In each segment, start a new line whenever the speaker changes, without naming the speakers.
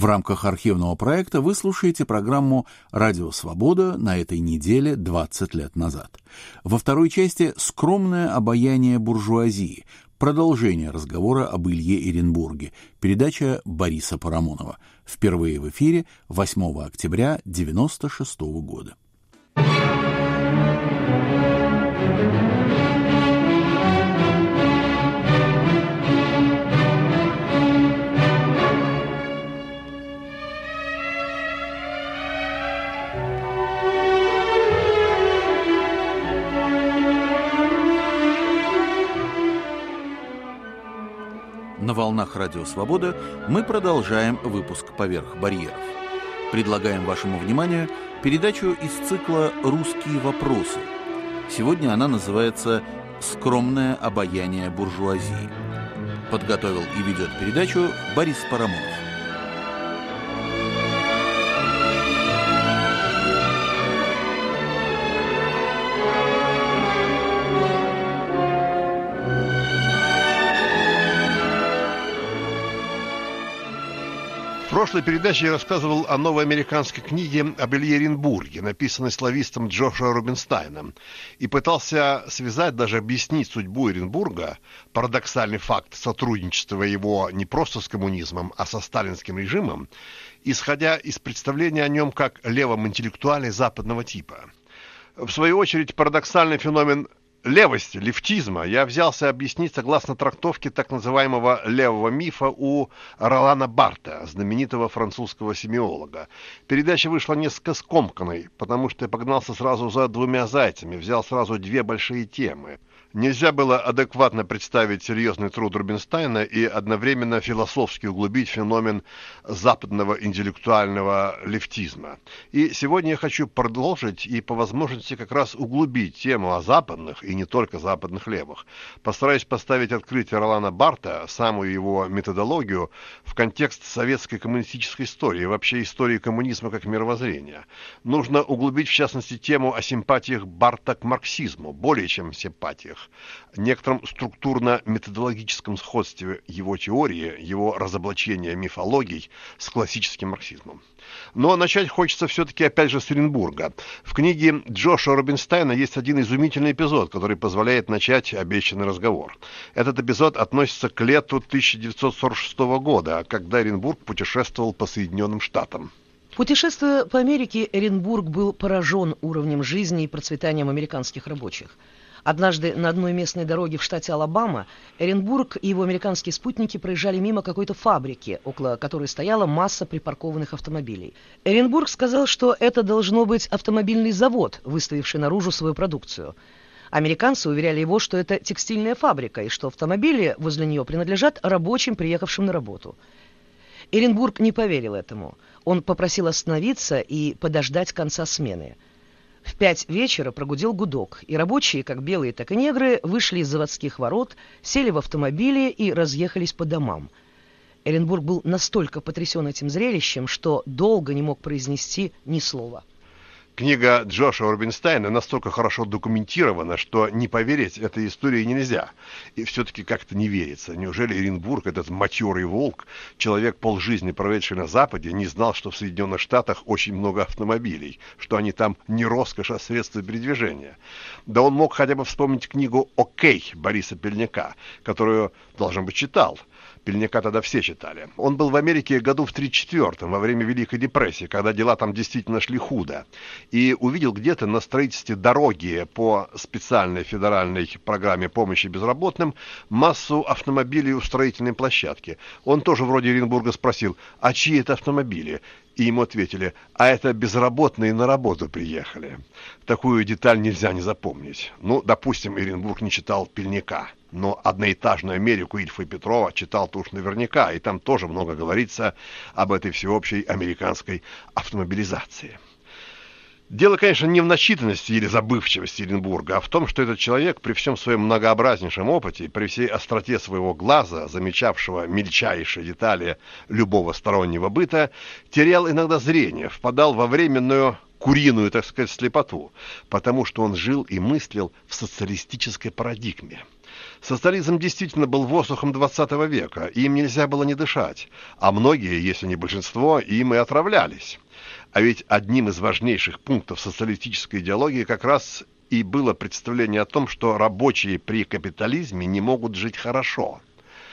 В рамках архивного проекта вы слушаете программу «Радио Свобода» на этой неделе 20 лет назад. Во второй части «Скромное обаяние буржуазии», продолжение разговора об Илье Эренбурге, передача Бориса Парамонова. Впервые в эфире 8 октября 1996 года. На волнах Радио Свобода мы продолжаем выпуск «Поверх барьеров». Предлагаем вашему вниманию передачу из цикла «Русские вопросы». Сегодня она называется «Скромное обаяние буржуазии». Подготовил и ведет передачу Борис Парамонов.
В прошлой передаче я рассказывал о новой американской книге об Илье Эренбурге, написанной славистом Джошуа Рубинштейном, и пытался связать, даже объяснить судьбу Эренбурга, парадоксальный факт сотрудничества его не просто с коммунизмом, а со сталинским режимом, исходя из представления о нем как левом интеллектуале западного типа. В свою очередь, парадоксальный феномен левости, лефтизма я взялся объяснить согласно трактовке так называемого левого мифа у Ролана Барта, знаменитого французского семиолога. Передача вышла несколько скомканной, потому что я погнался сразу за двумя зайцами, взял сразу две большие темы. Нельзя было адекватно представить серьезный труд Рубинштейна и одновременно философски углубить феномен западного интеллектуального лефтизма. И сегодня я хочу продолжить и по возможности как раз углубить тему о западных и не только западных левых. Постараюсь поставить открытие Ролана Барта, самую его методологию, в контекст советской коммунистической истории, вообще истории коммунизма как мировоззрения. Нужно углубить в частности тему о симпатиях Барта к марксизму, более чем симпатиях, некотором структурно-методологическом сходстве его теории, его разоблачения мифологий с классическим марксизмом. Но начать хочется все-таки опять же с Эренбурга. В книге Джошуа Рубинштейна есть один изумительный эпизод, который позволяет начать обещанный разговор. Этот эпизод относится к лету 1946 года, когда Эренбург путешествовал по Соединенным Штатам.
Путешествуя по Америке, Эренбург был поражен уровнем жизни и процветанием американских рабочих. Однажды на одной местной дороге в штате Алабама Эренбург и его американские спутники проезжали мимо какой-то фабрики, около которой стояла масса припаркованных автомобилей. Эренбург сказал, что это должно быть автомобильный завод, выставивший наружу свою продукцию. Американцы уверяли его, что это текстильная фабрика и что автомобили возле нее принадлежат рабочим, приехавшим на работу. Эренбург не поверил этому. Он попросил остановиться и подождать конца смены. В 5 вечера прогудел гудок, и рабочие, как белые, так и негры, вышли из заводских ворот, сели в автомобили и разъехались по домам. Эренбург был настолько потрясен этим зрелищем, что долго не мог произнести ни слова.
Книга Джошуа Рубинштейна настолько хорошо документирована, что не поверить этой истории нельзя. И все-таки как-то не верится. Неужели Эренбург, этот матерый волк, человек полжизни, проведший на Западе, не знал, что в Соединенных Штатах очень много автомобилей, что они там не роскошь, а средства передвижения? Да он мог хотя бы вспомнить книгу «Окей» Бориса Пельняка, которую, должен быть, читал. Пельняка тогда все читали. Он был в Америке году в 1934, во время Великой депрессии, когда дела там действительно шли худо. И увидел где-то на строительстве дороги по специальной федеральной программе помощи безработным массу автомобилей у строительной площадки. Он тоже вроде Эренбурга спросил, а чьи это автомобили? И ему ответили, а это безработные на работу приехали. Такую деталь нельзя не запомнить. Ну, допустим, Эренбург не читал Пельняка, но «Одноэтажную Америку» Ильфа и Петрова читал-то уж наверняка, и там тоже много говорится об этой всеобщей американской автомобилизации. Дело, конечно, не в начитанности или забывчивости Эренбурга, а в том, что этот человек при всем своем многообразнейшем опыте, при всей остроте своего глаза, замечавшего мельчайшие детали любого стороннего быта, терял иногда зрение, впадал во временную куриную, так сказать, слепоту, потому что он жил и мыслил в социалистической парадигме. Социализм действительно был воздухом 20 века, и им нельзя было не дышать, а многие, если не большинство, им и отравлялись. А ведь одним из важнейших пунктов социалистической идеологии как раз и было представление о том, что рабочие при капитализме не могут жить хорошо.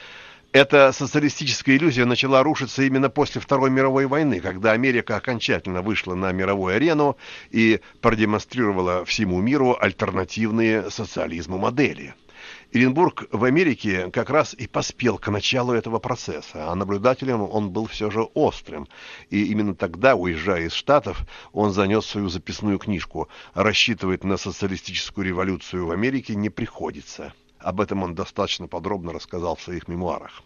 Эта социалистическая иллюзия начала рушиться именно после Второй мировой войны, когда Америка окончательно вышла на мировую арену и продемонстрировала всему миру альтернативные социализму модели. Эренбург в Америке как раз и поспел к началу этого процесса, а наблюдателем он был все же острым. И именно тогда, уезжая из Штатов, он занес свою записную книжку. Рассчитывать на социалистическую революцию в Америке не приходится. Об этом он достаточно подробно рассказал в своих мемуарах.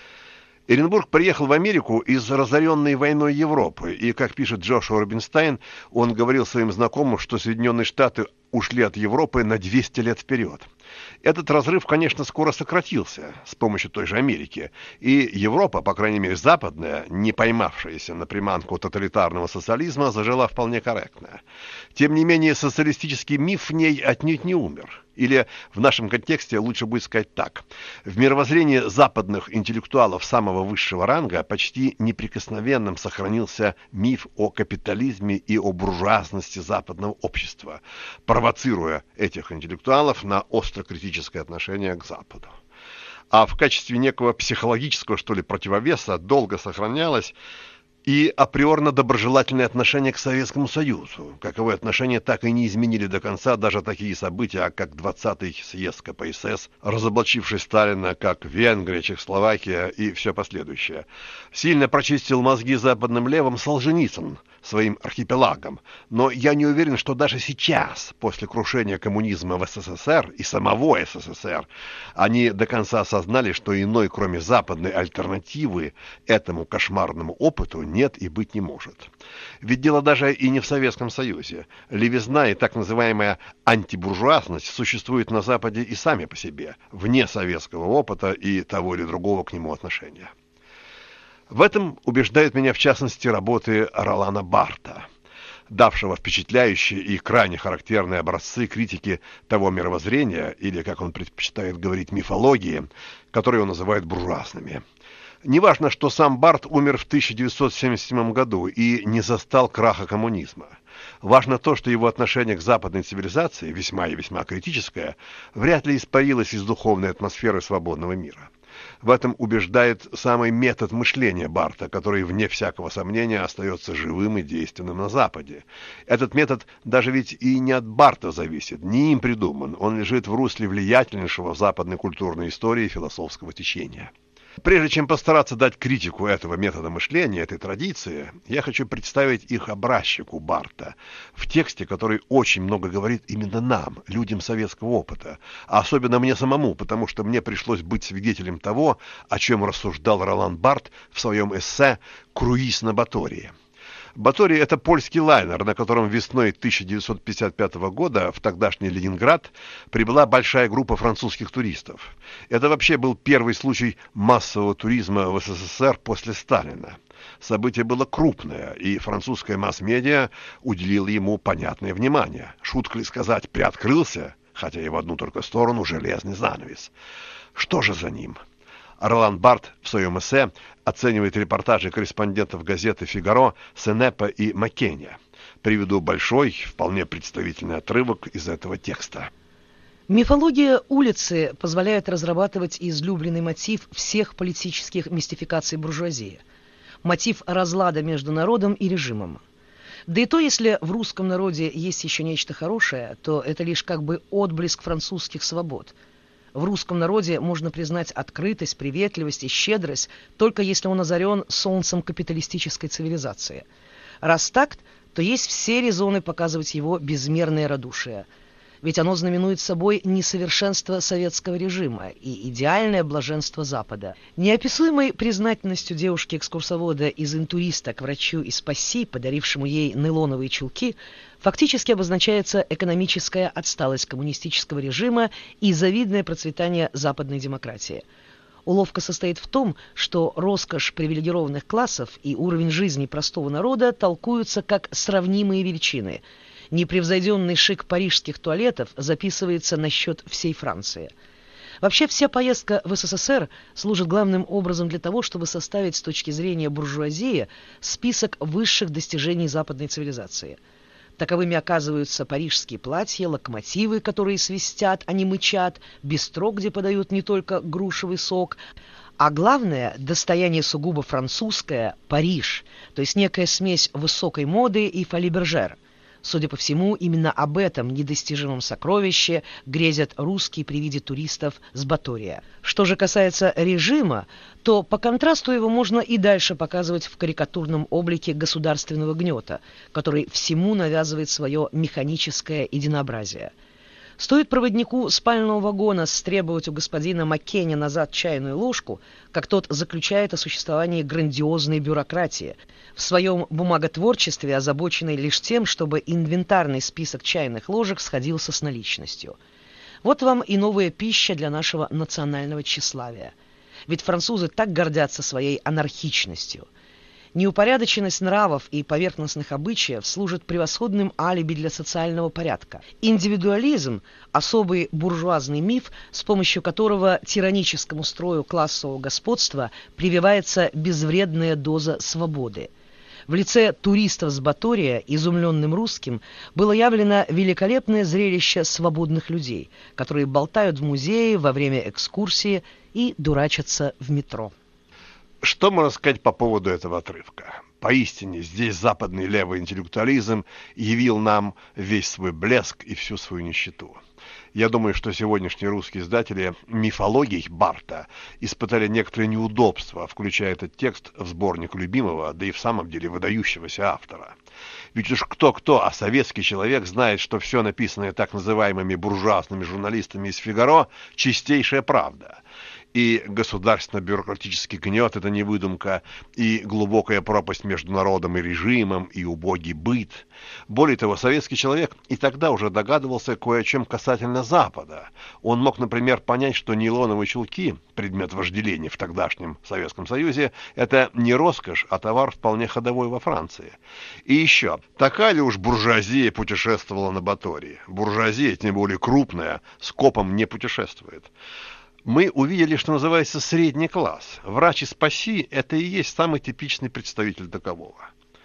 Эренбург приехал в Америку из разоренной войной Европы, и, как пишет Джошуа Рубинштейн, он говорил своим знакомым, что Соединенные Штаты ушли от Европы на 200 лет вперед. Этот разрыв, конечно, скоро сократился с помощью той же Америки, и Европа, по крайней мере западная, не поймавшаяся на приманку тоталитарного социализма, зажила вполне корректно. Тем не менее, социалистический миф в ней отнюдь не умер. Или в нашем контексте лучше будет сказать так. В мировоззрении западных интеллектуалов самого высшего ранга почти неприкосновенным сохранился миф о капитализме и о буржуазности западного общества, провоцируя этих интеллектуалов на остро-критическое отношение к Западу. А в качестве некого психологического, что ли, противовеса долго сохранялось и априорно доброжелательное отношение к Советскому Союзу. Каковые отношения так и не изменили до конца даже такие события, как 20-й съезд КПСС, разоблачивший Сталина, как Венгрия, Чехословакия и все последующее. Сильно прочистил мозги западным левым Солженицын своим архипелагом, но я не уверен, что даже сейчас, после крушения коммунизма в СССР и самого СССР, они до конца осознали, что иной, кроме западной альтернативы этому кошмарному опыту, нет и быть не может. Ведь дело даже и не в Советском Союзе. Левизна и так называемая антибуржуазность существуют на Западе и сами по себе, вне советского опыта и того или другого к нему отношения. В этом убеждают меня в частности работы Ролана Барта, давшего впечатляющие и крайне характерные образцы критики того мировоззрения, или, как он предпочитает говорить, мифологии, которые он называет буржуазными. Неважно, что сам Барт умер в 1977 году и не застал краха коммунизма. Важно то, что его отношение к западной цивилизации, весьма и весьма критическое, вряд ли испарилось из духовной атмосферы свободного мира. В этом убеждает самый метод мышления Барта, который, вне всякого сомнения, остается живым и действенным на Западе. Этот метод даже ведь и не от Барта зависит, не им придуман, он лежит в русле влиятельнейшего в западной культурной истории философского течения. Прежде чем постараться дать критику этого метода мышления, этой традиции, я хочу представить их образчику Барта в тексте, который очень много говорит именно нам, людям советского опыта, а особенно мне самому, потому что мне пришлось быть свидетелем того, о чем рассуждал Ролан Барт в своем эссе «Круиз на Батории». Баторий – это польский лайнер, на котором весной 1955 года в тогдашний Ленинград прибыла большая группа французских туристов. Это вообще был первый случай массового туризма в СССР после Сталина. Событие было крупное, и французская масс-медиа уделила ему понятное внимание. Шутка ли сказать, приоткрылся, хотя и в одну только сторону, железный занавес. Что же за ним? Ролан Барт в своем эссе оценивает репортажи корреспондентов газеты «Фигаро», Сенепа и Маккеня. Приведу большой, вполне представительный отрывок из этого текста.
Мифология улицы позволяет разрабатывать излюбленный мотив всех политических мистификаций буржуазии. Мотив разлада между народом и режимом. Да и то, если в русском народе есть еще нечто хорошее, то это лишь как бы отблеск французских свобод. В русском народе можно признать открытость, приветливость и щедрость, только если он озарен солнцем капиталистической цивилизации. Раз так, то есть все резоны показывать его безмерное радушие. Ведь оно знаменует собой несовершенство советского режима и идеальное блаженство Запада. Неописуемой признательностью девушки-экскурсовода из «Интуриста» к врачу из Пасси, подарившему ей нейлоновые чулки, фактически обозначается экономическая отсталость коммунистического режима и завидное процветание западной демократии. Уловка состоит в том, что роскошь привилегированных классов и уровень жизни простого народа толкуются как сравнимые величины. Непревзойденный шик парижских туалетов записывается на счет всей Франции. Вообще, вся поездка в СССР служит главным образом для того, чтобы составить с точки зрения буржуазии список высших достижений западной цивилизации. Таковыми оказываются парижские платья, локомотивы, которые свистят, а не мычат, бистро, где подают не только грушевый сок, а главное, достояние сугубо французское – Париж, то есть некая смесь высокой моды и фоли-бержер. Судя по всему, именно об этом недостижимом сокровище грезят русские при виде туристов с Батория. Что же касается режима, то по контрасту его можно и дальше показывать в карикатурном облике государственного гнета, который всему навязывает свое механическое единообразие. Стоит проводнику спального вагона стребовать у господина Маккеня назад чайную ложку, как тот заключает о существовании грандиозной бюрократии, в своем бумаготворчестве озабоченной лишь тем, чтобы инвентарный список чайных ложек сходился с наличностью. Вот вам и новая пища для нашего национального тщеславия. Ведь французы так гордятся своей анархичностью. Неупорядоченность нравов и поверхностных обычаев служит превосходным алиби для социального порядка. Индивидуализм – особый буржуазный миф, с помощью которого тираническому строю классового господства прививается безвредная доза свободы. В лице туристов с Батория, изумленным русским, было явлено великолепное зрелище свободных людей, которые болтают в музее во время экскурсии и дурачатся в метро.
Что можно сказать по поводу этого отрывка? Поистине, здесь западный левый интеллектуализм явил нам весь свой блеск и всю свою нищету. Я думаю, что сегодняшние русские издатели мифологий Барта испытали некоторые неудобства, включая этот текст в сборник любимого, да и в самом деле выдающегося автора. Ведь уж кто-кто, а советский человек знает, что все написанное так называемыми буржуазными журналистами из «Фигаро» – чистейшая правда. И государственно-бюрократический гнет – это не выдумка, и глубокая пропасть между народом и режимом, и убогий быт. Более того, советский человек и тогда уже догадывался кое о чем касательно Запада. Он мог, например, понять, что нейлоновые чулки, предмет вожделения в тогдашнем Советском Союзе, это не роскошь, а товар вполне ходовой во Франции. И еще, такая ли уж буржуазия путешествовала на Батории? Буржуазия, тем более крупная, скопом не путешествует. Мы увидели, что называется, средний класс. Врач из Пасси – это и есть самый типичный представитель такового.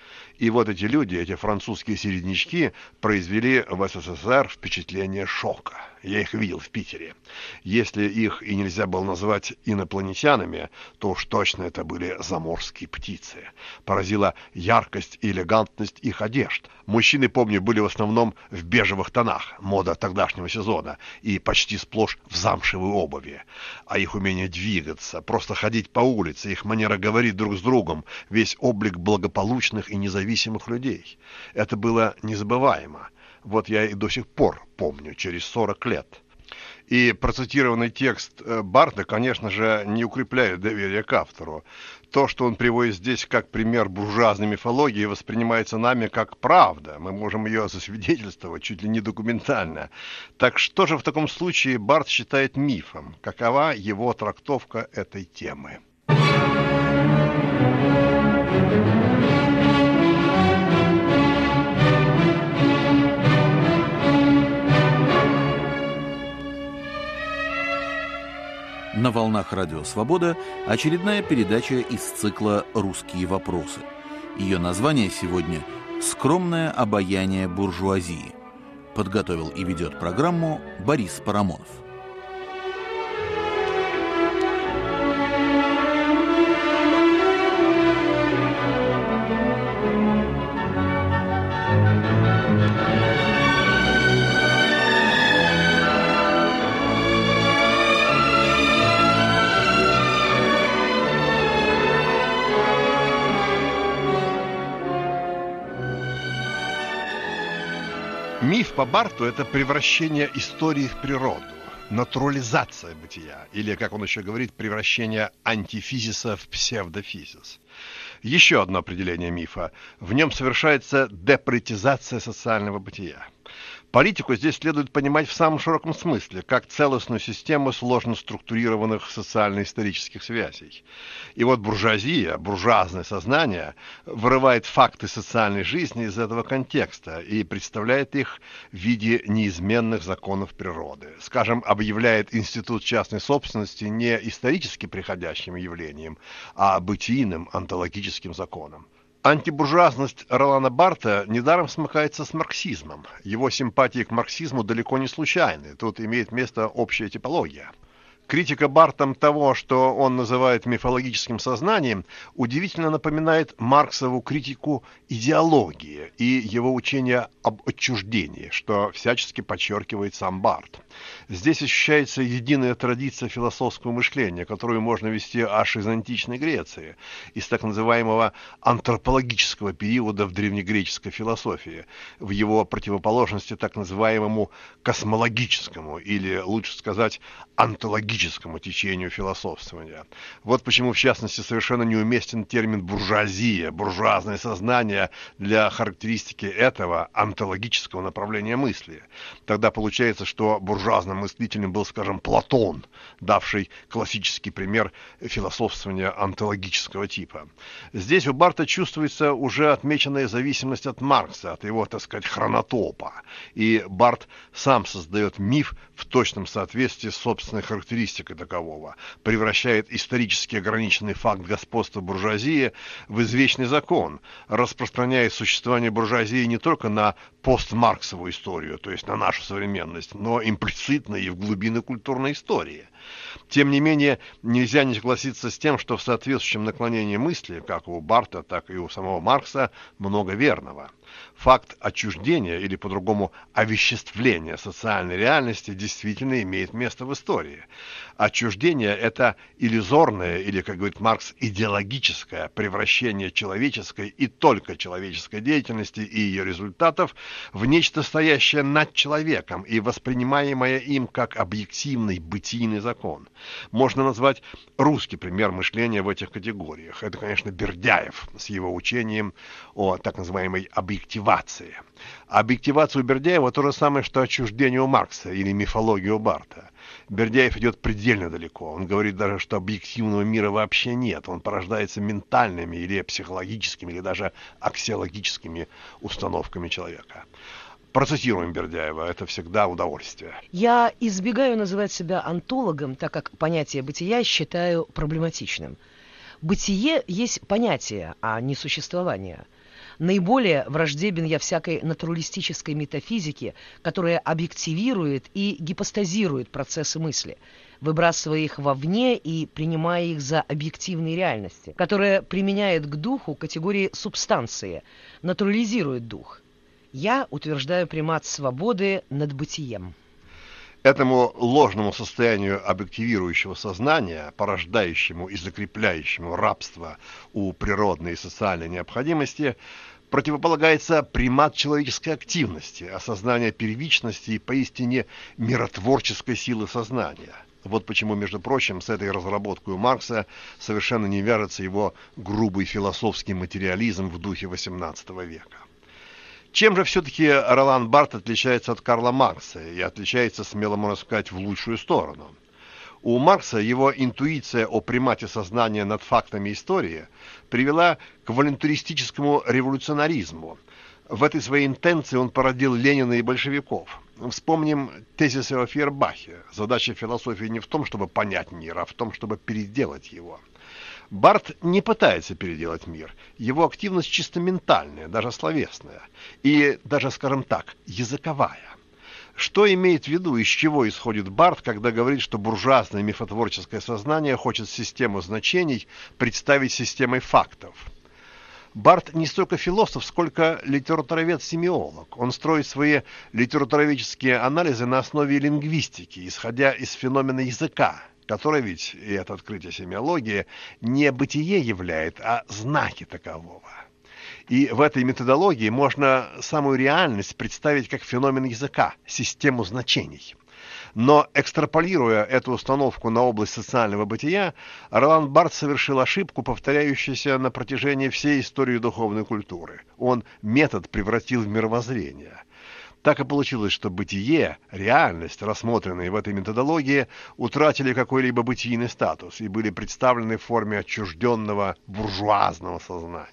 И вот эти люди, эти французские середнячки, произвели в СССР впечатление шока. Я их видел в Питере. Если их и нельзя было назвать инопланетянами, то уж точно это были заморские птицы. Поразила яркость и элегантность их одежд. Мужчины, помню, были в основном в бежевых тонах, мода тогдашнего сезона, и почти сплошь в замшевой обуви. А их умение двигаться, просто ходить по улице, их манера говорить друг с другом, весь облик благополучных и независимых людей. Это было незабываемо. Вот я и до сих пор помню, через 40 лет. И процитированный текст Барта, конечно же, не укрепляет доверие к автору. То, что он приводит здесь как пример буржуазной мифологии, воспринимается нами как правда. Мы можем ее засвидетельствовать чуть ли не документально. Так что же в таком случае Барт считает мифом? Какова его трактовка этой темы?
На волнах Радио Свобода очередная передача из цикла «Русские вопросы». Ее название сегодня «Скромное обаяние буржуазии». Подготовил и ведет программу Борис Парамонов.
Миф по Барту – это превращение истории в природу, натурализация бытия, или, как он еще говорит, превращение антифизиса в псевдофизис. Еще одно определение мифа – в нем совершается депретизация социального бытия. Политику здесь следует понимать в самом широком смысле, как целостную систему сложно структурированных социально-исторических связей. И вот буржуазия, буржуазное сознание вырывает факты социальной жизни из этого контекста и представляет их в виде неизменных законов природы. Скажем, объявляет институт частной собственности не исторически приходящим явлением, а бытийным онтологическим законом. Антибуржуазность Ролана Барта недаром смыкается с марксизмом. Его симпатии к марксизму далеко не случайны. Тут имеет место общая типология. Критика Бартом того, что он называет мифологическим сознанием, удивительно напоминает Марксову критику идеологии и его учение об отчуждении, что всячески подчеркивает сам Барт. Здесь ощущается единая традиция философского мышления, которую можно вести аж из античной Греции, из так называемого антропологического периода в древнегреческой философии, в его противоположности так называемому космологическому, или, лучше сказать, онтологическому течению философствования. Вот почему, в частности, совершенно неуместен термин буржуазия, буржуазное сознание для характеристики этого онтологического направления мысли. Тогда получается, что буржуазным мыслителем был, скажем, Платон, давший классический пример философствования онтологического типа. Здесь у Барта чувствуется уже отмеченная зависимость от Маркса, от его, так сказать, хронотопа. И Барт сам создает миф в точном соответствии с собственной характеристикой такового, превращает исторически ограниченный факт господства буржуазии в извечный закон, распространяет существование буржуазии не только на постмарксовую историю, то есть на нашу современность, но имплицитно и в глубины культурной истории. Тем не менее, нельзя не согласиться с тем, что в соответствующем наклонении мысли, как у Барта, так и у самого Маркса, много верного. Факт отчуждения, или по-другому овеществления социальной реальности, действительно имеет место в истории. Отчуждение – это иллюзорное, или, как говорит Маркс, идеологическое превращение человеческой и только человеческой деятельности и ее результатов в нечто стоящее над человеком и воспринимаемое им как объективный бытийный закон. Можно назвать русский пример мышления в этих категориях. Это, конечно, Бердяев с его учением о так называемой объективации. Объективация у Бердяева то же самое, что отчуждение у Маркса или мифология у Барта. Бердяев идет предельно далеко. Он говорит даже, что объективного мира вообще нет. Он порождается ментальными или психологическими, или даже аксиологическими установками человека. Процитируем Бердяева, это всегда удовольствие.
Я избегаю называть себя онтологом, так как понятие бытия считаю проблематичным. Бытие есть понятие, а не существование. Наиболее враждебен я всякой натуралистической метафизике, которая объективирует и гипостазирует процессы мысли, выбрасывая их вовне и принимая их за объективные реальности, которая применяет к духу категории субстанции, натурализирует дух. Я утверждаю примат свободы над бытием.
Этому ложному состоянию объективирующего сознания, порождающему и закрепляющему рабство у природной и социальной необходимости, противополагается примат человеческой активности, осознание первичности и поистине миротворческой силы сознания. Вот почему, между прочим, с этой разработкой у Маркса совершенно не вяжется его грубый философский материализм в духе XVIII века. Чем же все-таки Ролан Барт отличается от Карла Маркса и отличается, смело можно сказать, в лучшую сторону? У Маркса его интуиция о примате сознания над фактами истории привела к волюнтаристическому революционаризму. В этой своей интенции он породил Ленина и большевиков. Вспомним тезисы о Фейербахе. Задача философии не в том, чтобы понять мир, а в том, чтобы переделать его. Барт не пытается переделать мир. Его активность чисто ментальная, даже словесная. И даже, скажем так, языковая. Что имеет в виду, из чего исходит Барт, когда говорит, что буржуазное мифотворческое сознание хочет систему значений представить системой фактов? Барт не столько философ, сколько литературовед-семиолог. Он строит свои литературоведческие анализы на основе лингвистики, исходя из феномена языка, который ведь, и это открытие семиологии, не бытие являет, а знаки такового. И в этой методологии можно самую реальность представить как феномен языка, систему значений. Но, экстраполируя эту установку на область социального бытия, Ролан Барт совершил ошибку, повторяющуюся на протяжении всей истории духовной культуры. Он метод превратил в мировоззрение. Так и получилось, что бытие, реальность, рассмотренные в этой методологии, утратили какой-либо бытийный статус и были представлены в форме отчужденного буржуазного сознания.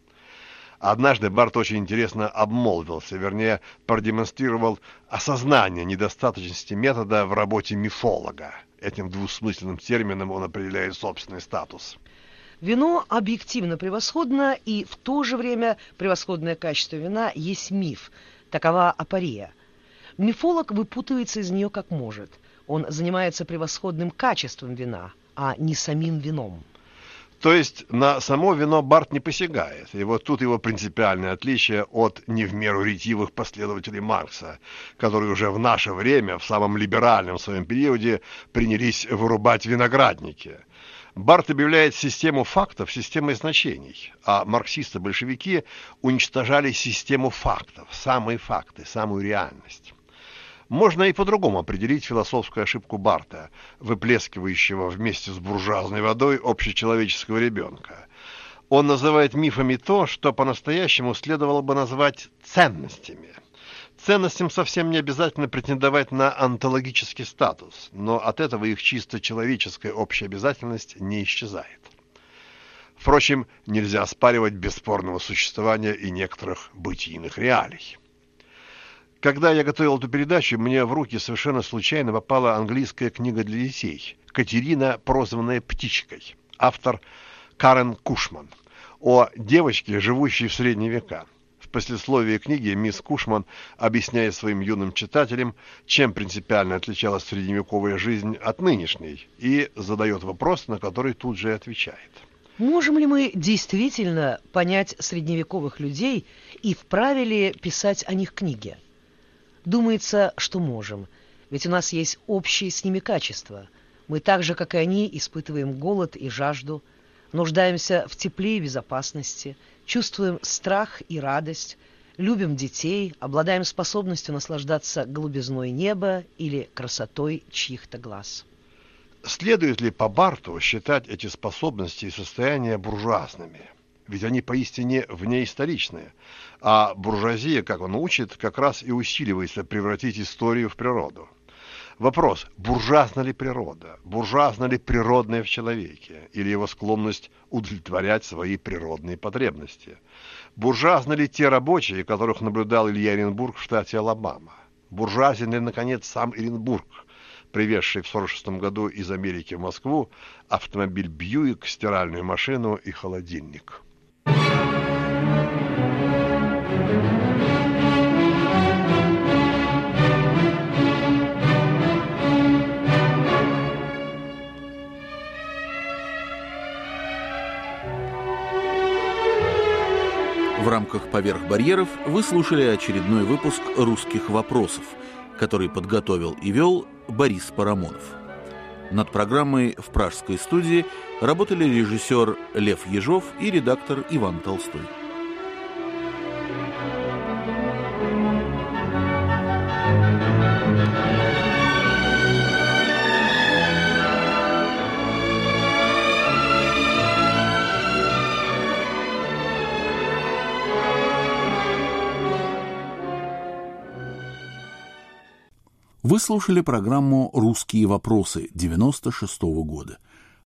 Однажды Барт очень интересно обмолвился, вернее, продемонстрировал осознание недостаточности метода в работе мифолога. Этим двусмысленным термином он определяет собственный статус.
Вино объективно превосходно, и в то же время превосходное качество вина есть миф. Такова апория. Мифолог выпутывается из нее как может. Он занимается превосходным качеством вина, а не самим вином.
То есть на само вино Барт не посягает. И вот тут его принципиальное отличие от не в меру ретивых последователей Маркса, которые уже в наше время, в самом либеральном своем периоде, принялись вырубать виноградники. Барт объявляет систему фактов системой значений, а марксисты-большевики уничтожали систему фактов, самые факты, самую реальность. Можно и по-другому определить философскую ошибку Барта, выплескивающего вместе с буржуазной водой общечеловеческого ребенка. Он называет мифами то, что по-настоящему следовало бы назвать ценностями. Ценностям совсем не обязательно претендовать на онтологический статус, но от этого их чисто человеческая общеобязательность не исчезает. Впрочем, нельзя оспаривать бесспорного существования и некоторых бытийных реалий. Когда я готовил эту передачу, мне в руки совершенно случайно попала английская книга для детей «Катерина, прозванная Птичкой», автор Карен Кушман, о девочке, живущей в средние века. В послесловии книги мисс Кушман объясняет своим юным читателям, чем принципиально отличалась средневековая жизнь от нынешней, и задает вопрос, на который тут же отвечает.
Можем ли мы действительно понять средневековых людей и вправе ли писать о них книги? Думается, что можем, ведь у нас есть общие с ними качества. Мы так же, как и они, испытываем голод и жажду, нуждаемся в тепле и безопасности, чувствуем страх и радость, любим детей, обладаем способностью наслаждаться голубизной неба или красотой чьих-то глаз.
Следует ли по Барту считать эти способности и состояния буржуазными? Ведь они поистине внеисторичные, а буржуазия, как он учит, как раз и усиливается превратить историю в природу. Вопрос, буржуазна ли природа, буржуазна ли природное в человеке, или его склонность удовлетворять свои природные потребности? Буржуазны ли те рабочие, которых наблюдал Илья Эренбург в штате Алабама? Буржуазен ли, наконец, сам Эренбург, привезший в 1946 году из Америки в Москву автомобиль Бьюик, стиральную машину и холодильник?
В рамках «Поверх барьеров» вы слушали очередной выпуск «Русских вопросов», который подготовил и вел Борис Парамонов. Над программой в пражской студии работали режиссер Лев Ежов и редактор Иван Толстой. Вы слушали программу «Русские вопросы» 1996 года.